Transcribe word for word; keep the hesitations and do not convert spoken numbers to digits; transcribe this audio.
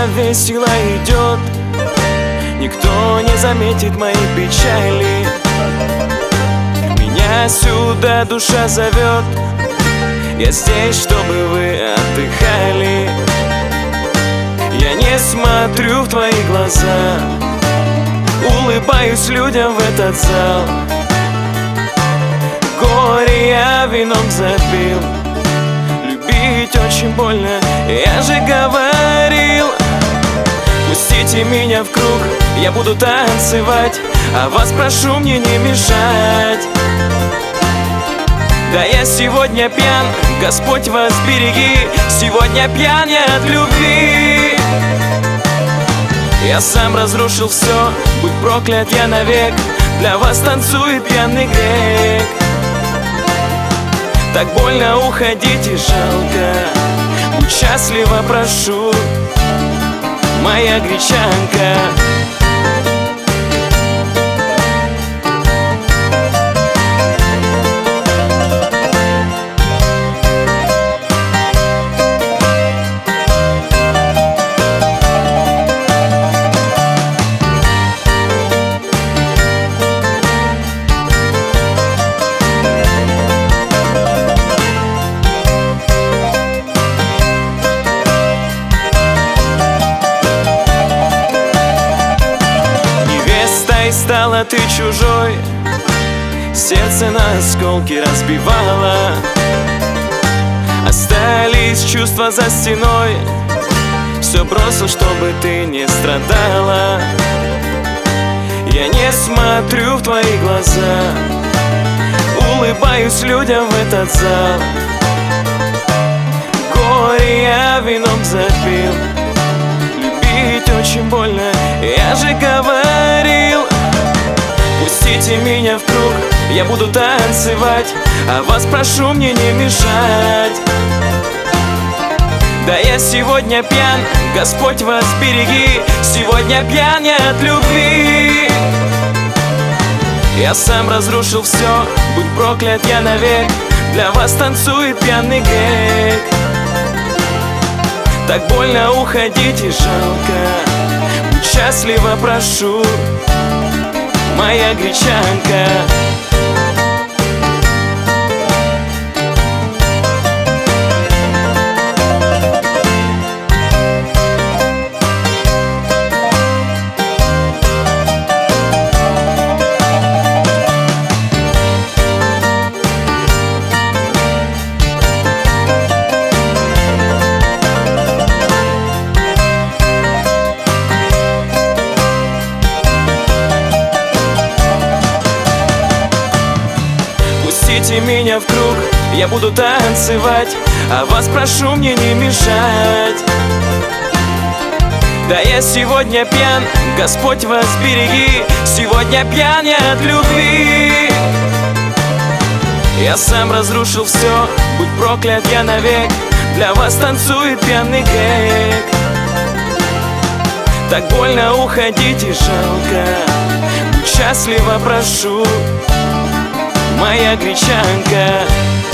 весело идет, никто не заметит моей печали. Меня сюда душа зовет, я здесь, чтобы вы отдыхали. Я не смотрю в твои глаза, улыбаюсь людям в этот зал. Горе я вином запил, любить очень больно, я же говорил. Пустите меня в круг, я буду танцевать, а вас прошу мне не мешать. Да я сегодня пьян, Господь вас береги, сегодня пьян я от любви. Я сам разрушил все, будь проклят я навек, для вас танцует пьяный грек. Так больно уходить и жалко, будь счастлива, прошу, моя гречанка. Стала ты чужой, сердце на осколки разбивала. Остались чувства за стеной, все бросил, чтобы ты не страдала. Я не смотрю в твои глаза, улыбаюсь людям в этот зал. Горе я вином запил, любить очень больно, я же говорил. Пустите меня в круг, я буду танцевать, а вас прошу мне не мешать. Да я сегодня пьян, Господь вас береги, сегодня пьян я от любви. Я сам разрушил все, будь проклят я навек, для вас танцует пьяный грек. Так больно уходить и жалко, будь счастлива, прошу, моя гречанка. Пустите меня в круг, я буду танцевать, а вас прошу мне не мешать. Да я сегодня пьян, Господь вас береги, сегодня пьян я от любви. Я сам разрушил все, будь проклят я навек, для вас танцует пьяный грек. Так больно уходить и жалко, будь счастлива, прошу, моя гречанка.